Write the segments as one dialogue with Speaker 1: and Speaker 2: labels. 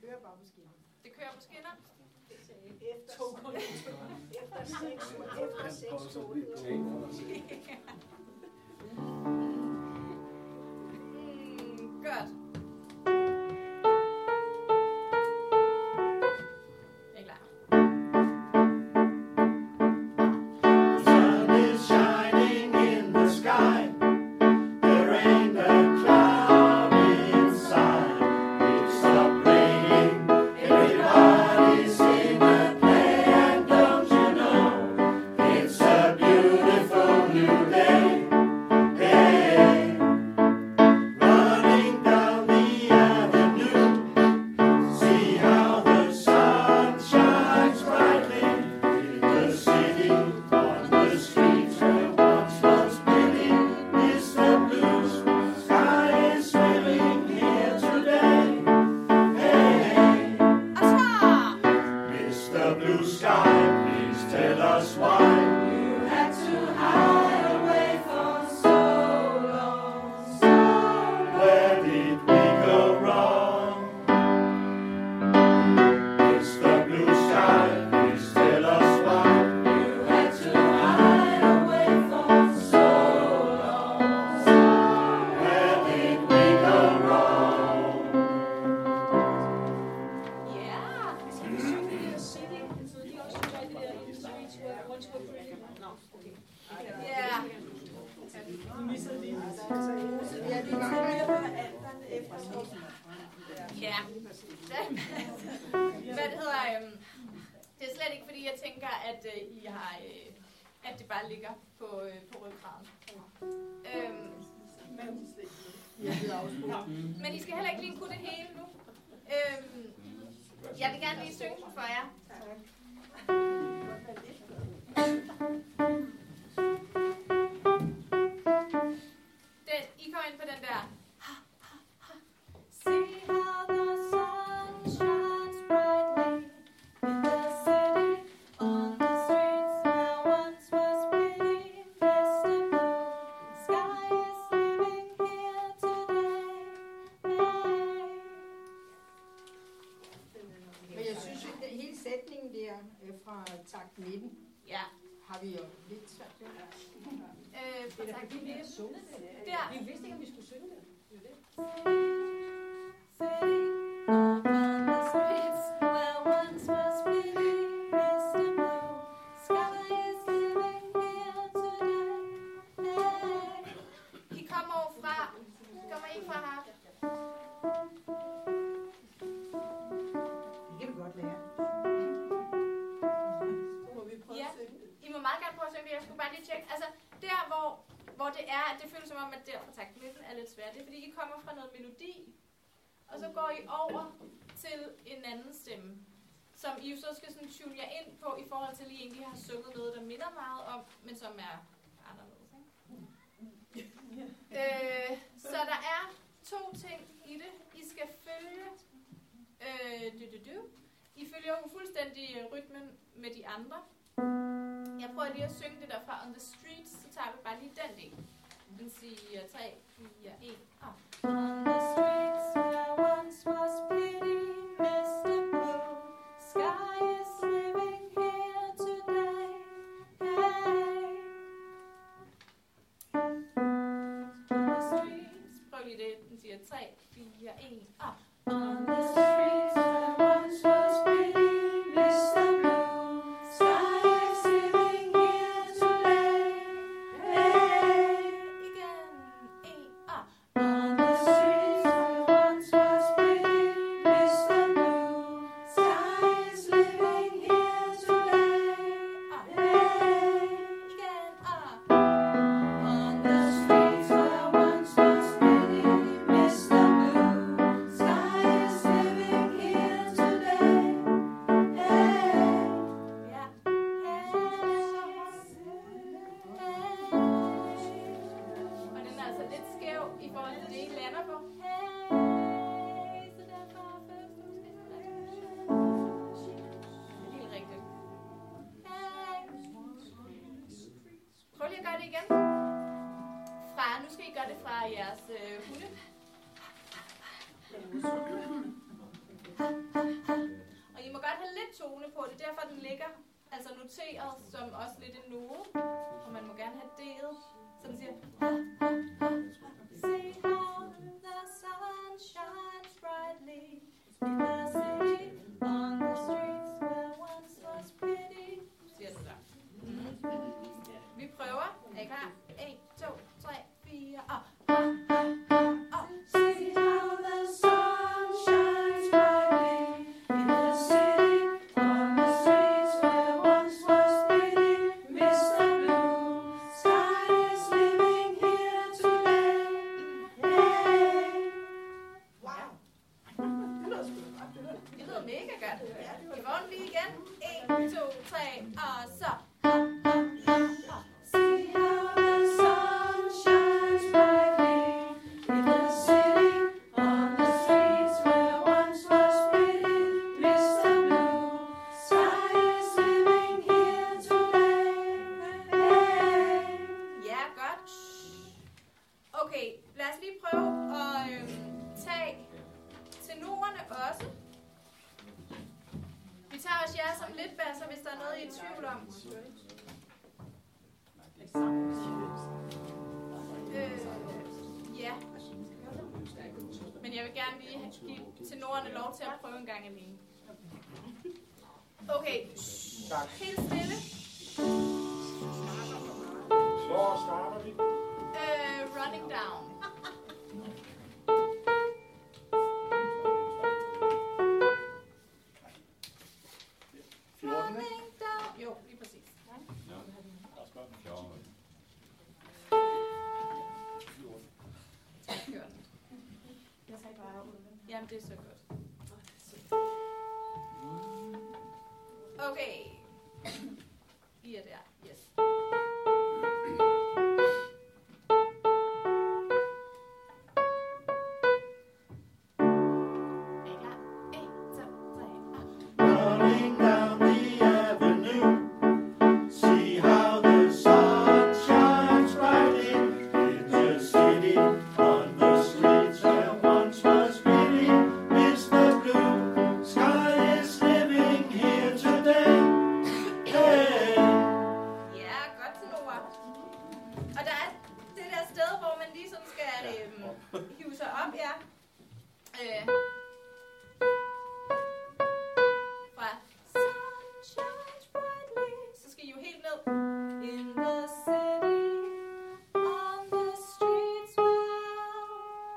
Speaker 1: kører bare på skinner.
Speaker 2: Det kører på skinner?
Speaker 1: Efter 6 måneder.
Speaker 2: Godt. At det bare ligger på ryggraden. Men I skal heller ikke lige kunne det hele nu. Jeg vil gerne lige synge for jer. I kommer ind på den der. See how the sun shines brightly in the city, on the streets where once was pretty mist and blue. Sky is living here today.
Speaker 1: Men jeg synes, at hele sætningen der fra takt 19,
Speaker 2: Ja.
Speaker 1: har vi jo lidt svært ved.
Speaker 2: Fra takt 19.
Speaker 3: Der. Vi vidste ikke, om vi skulle synge det.
Speaker 2: Hvor det er, at det føles som om, at der fra takt 19 er lidt svært. Det er fordi, I kommer fra noget melodi, og så går I over til en anden stemme, som I jo så skal sådan tune jer ind på, i forhold til, at I egentlig har sunget noget, der minder meget om, men som er anderledes. Så der er 2 ting i det. I skal følge, I følger jo fuldstændig rytmen med de andre. Jeg prøver lige at synge det der fra On the Streets, så tager vi bare lige den del. Den siger 3, 4, 1, og On the streets where once was pretty mist and blue, sky is living here today. Hey. On the streets, prøv lige det, den siger 3, 4, 1, og On the streets where once was pretty mist and blue, sky is living here today. Hey. Igen, 1, og On the streets where once was pretty mist and blue, sky is living here today. Hey. Igen, og On the streets where once was pretty mist and blue, sky is living here today. Hey. Ja. Og den er altså lidt skæv i forhold til det, I lander på. Hey, så derfor føles det måske helt rigtigt. Hey. Prøv lige at gøre det igen. Nu skal I gøre det fra jeres hunde. tone på. Det er derfor, den ligger altså noteret som også lidt en note. Og man må gerne have D'et. Så den siger... See how the sun shines brightly in the city on the streets where once was pity. Siger den der. Vi prøver. Er I klar? 1, 2, 3, 4 og... See how the sun shines brightly in the city on the streets where once was pity. Mr. Blue Sky is living here today. Hey. Wow. Det lyder mega godt. I morgen lige igen. 1, 2, 3 og så... See how the sun shines brightly in the city on the streets where once was pity. Mr. Blue Sky is living here today. Hey. Ja, godt. Okay, lad os lige prøve at tage tenorerne også. Vi tager også jer som lidt basser, hvis der er noget, I er i tvivl om. Ja. Men jeg vil gerne lige give tenorerne lov til at prøve en gang alene. Okay. Helt stille.
Speaker 4: Hvor starter vi?
Speaker 2: Running down. Running down. Jo, lige præcis. Gør den. Jeg sagde bare jamen, det er så godt. Okay. I er der. Yes. Er I klar? 1, 2, 3 og...
Speaker 4: Running down the avenue, see how the sun shines brightly in the city on the streets where once was pity. Mr. Blue Sky is living here today. Hey.
Speaker 2: Ja, godt til Nora. Og der er det der sted, hvor man ligesom skal hive sig op, ja. Fra sun shines brightly, så skal I jo helt ned. In the city, on the streets where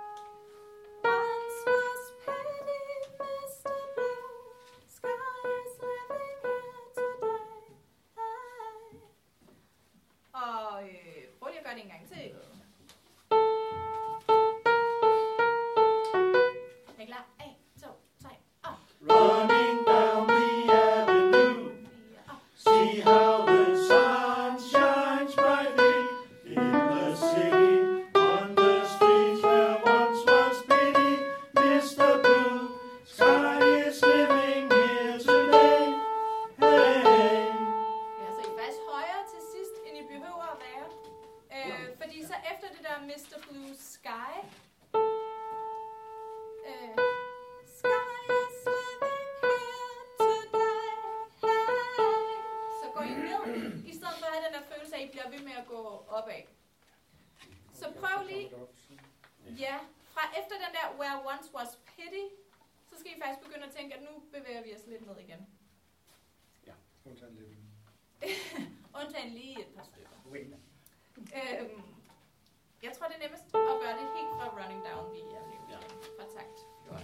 Speaker 2: once was pity. Mr. Blue Sky is living here today. Hey. Og prøv lige at gøre det en gang til. Er I klar? 1, 2, 3 og...
Speaker 4: Running down the avenue, see how the sun shines brightly in the city on the streets where once was pity. Mr. Blue Sky is living here today. Hey.
Speaker 2: Ja, så I er faktisk højere til sidst, end I behøver at være. Fordi så efter det der Mr. Blue Sky... Sky is living here today. Hey. Så går I ned, i stedet for at have den der følelse af, at I bliver ved med at gå opad. Så prøv lige... Ja, fra efter den der Where Once Was Pity, så skal I faktisk begynde at tænke, at nu bevæger vi os lidt ned igen. Undtagen lige et par stykker. Jeg tror, det er nemmest at gøre det helt fra Running Down the Avenue. Fra takt 14.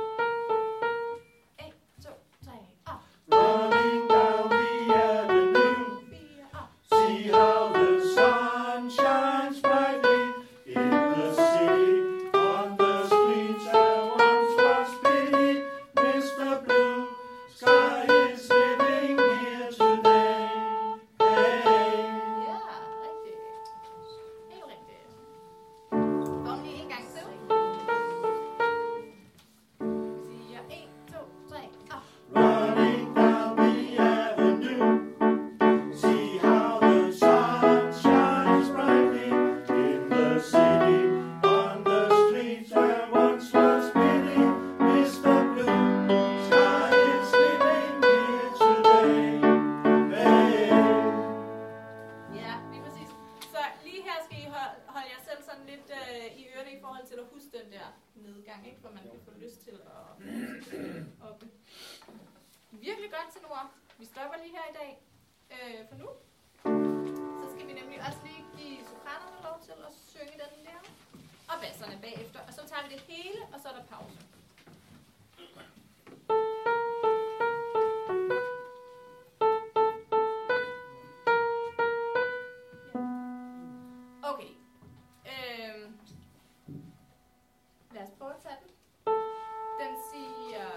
Speaker 2: 1, 2, 3 og...
Speaker 4: Running down the avenue,
Speaker 2: 4 og...
Speaker 4: see how the sun shines brightly in the city on the streets where once was pity. Mr. Blue Sky is living here today. Hey.
Speaker 2: Ja, rigtigt. gang, ikke? Hvor man kan få lyst til at oppe. Virkelig godt til ord. Vi stopper lige her i dag for nu. Så skal vi nemlig også lige give sopranerne lov til at synge den der. Og basserne bagefter. Og så tager vi det hele, og så er der pause. Okay. Lad os prøve at tage den. Den siger...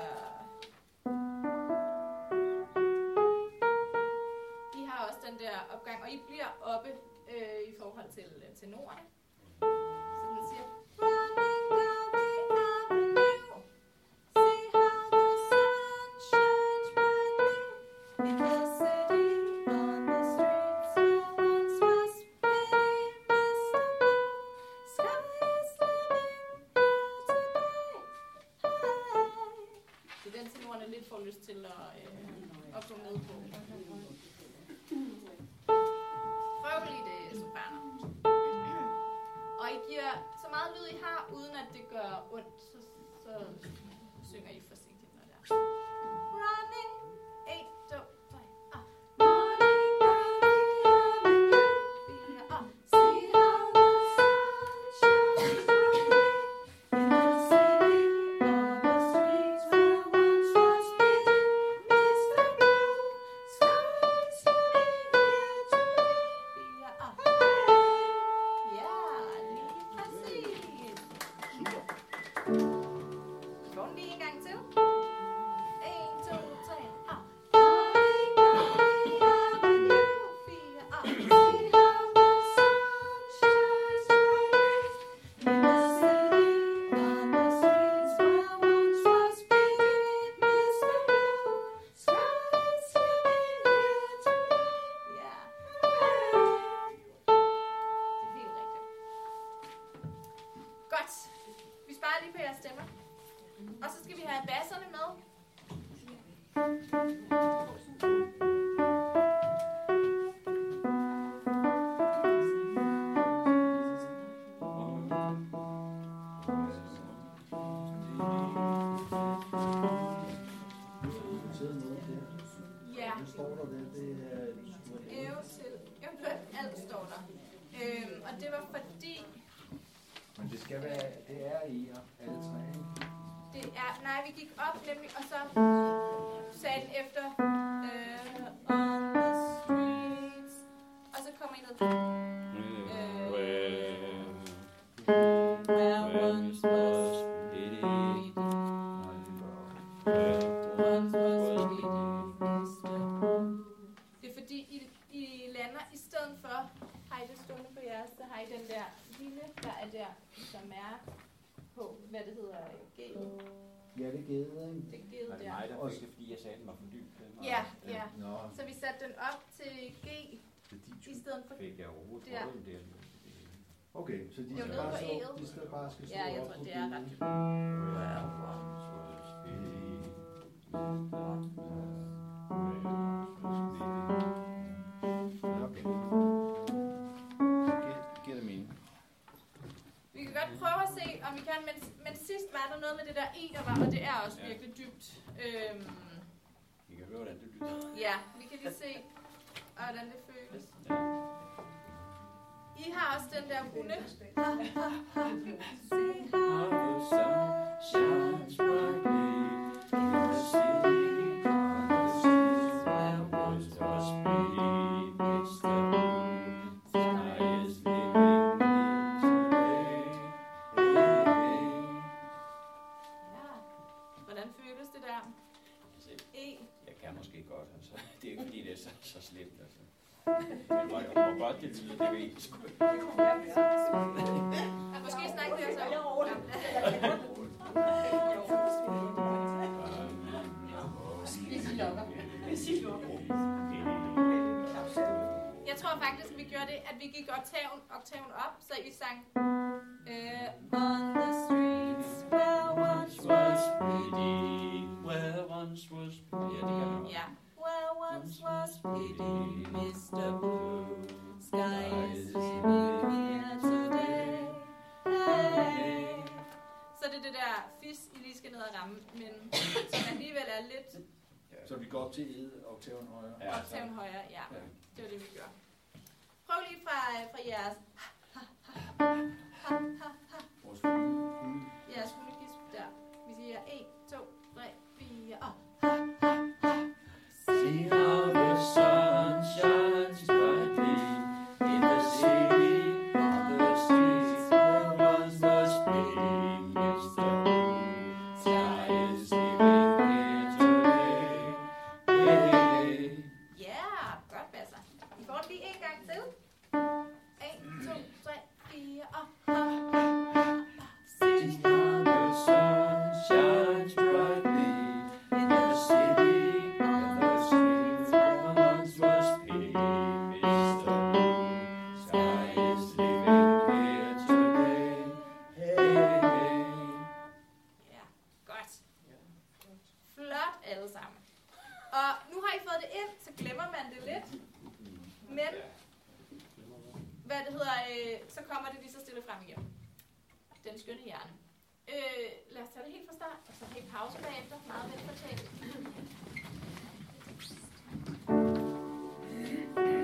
Speaker 2: I har også den der opgang, og I bliver oppe i forhold til tenorerne. Så den siger... Running down the avenue, see how the sun shines brightly in the city, on the streets where once was pretty Mr. Blue. Sky is living here today. Så den tenorerne lidt får lyst til at gå med på. Prøv lige det, sopraner. Og I giver så meget lyd I har, uden at det gør ondt, så synger I forsigtigt, når det er. Running, 1, 2, 3, Running down the avenue, 4, see how the sun shines brightly in the city, on the streets where once was pretty Mr. Blue. Sky is living here today. 4, ja, lige præcis. Slå den lige en gang til. 1, 2, 3, Running down the avenue, 4, see how the sun shines brightly in the city, on the streets where once was pretty Mr. Blue. Sky is living here today. Ja. Det er helt rigtigt. Godt. Vi sparer lige på jeres stemmer. Og så skal vi have basserne med. Ja. Eventuelt alt står der. Og det var fordi,
Speaker 5: Men det skal være, det er i alle tre, ikke?
Speaker 2: det er, nej, vi gik op nemlig, og så sagde den efter on the streets, og så kommer I ned til where once was pretty, once was pretty Mr. Blue. Det er fordi, I lander i stedet for, har I det stående på jeres, så har I den der lille, der er der, som er på, hvad det hedder, G.
Speaker 5: Ja, det givet, ikke?
Speaker 2: Det er givet
Speaker 6: Var det
Speaker 2: der.
Speaker 6: mig, der fik det, fordi jeg sagde, den var for dyb?
Speaker 2: Ja, ja.
Speaker 5: Nå,
Speaker 2: Så vi satte den op til G i stedet for...
Speaker 6: Fik jeg overhovedet
Speaker 2: Der.
Speaker 6: prøvet det?
Speaker 5: okay, så de
Speaker 2: Det er jo
Speaker 5: skal
Speaker 2: nede
Speaker 5: bare
Speaker 2: på
Speaker 5: stå,
Speaker 2: E'et.
Speaker 5: de skal bare stå
Speaker 2: Ja, jeg
Speaker 5: op
Speaker 2: tror,
Speaker 5: på
Speaker 2: det er
Speaker 5: G'et.
Speaker 2: ret.
Speaker 5: Okay.
Speaker 6: Giver det mening?
Speaker 2: Vi kan godt prøve at se, om vi kan, men sidst var der noget med det der I, der var, og det er også virkelig dybt.
Speaker 6: Vi kan høre, hvordan det lyder.
Speaker 2: Ja, vi kan lige se, hvordan det føles. I har også den der runde. Se how the sun shines brightly in the city, on the streets where once was pretty Mr. Blue. Sky is living here today. Ja, hvordan føles det der? E.
Speaker 6: Jeg kan måske godt, altså. Det er ikke fordi, det er så slemt, altså. Men hvor godt det lyder, det ved jeg sgu ikke.
Speaker 2: Måske snakker vi også om. Jeg tror faktisk, at vi gjorde det, at vi gik oktaven op, så I sang on the streets where once was pretty.
Speaker 6: Where once was pretty. Ja, det kan man også.
Speaker 2: Ja. Where once was pretty Mr. Blue. Sky is living here today. Hey. Så det er det der samme, men som alligevel er lidt
Speaker 7: Så vi går op til oktaven højere.
Speaker 6: Ja,
Speaker 2: oktaven højere. Ja,
Speaker 7: Ja.
Speaker 2: det var det, vi gør. Prøv lige fra jeres
Speaker 7: Vores fugle.
Speaker 2: jeres fuglegisp der. Vi siger 1, 2, 3, 4 og
Speaker 6: See how the sun shines brightly in the city, on the streets where once was pretty Mr. Blue Sky is living here today. Hey.
Speaker 2: ja, godt Basser. I får det lige en gang til. 1, 2, 3, 4 og
Speaker 6: See how the sun shines brightly in the city, and the streets where once was pretty Mr. Blue Sky is living here today. Hey.
Speaker 2: ja, godt. Flot alle sammen. Og nu har I fået det ind, så glemmer man det lidt. Men, så kommer det lige så stille frem igen. Den skønne hjerne. Lad os tage det helt fra start, og så helt pause bagefter. Meget velfortalt.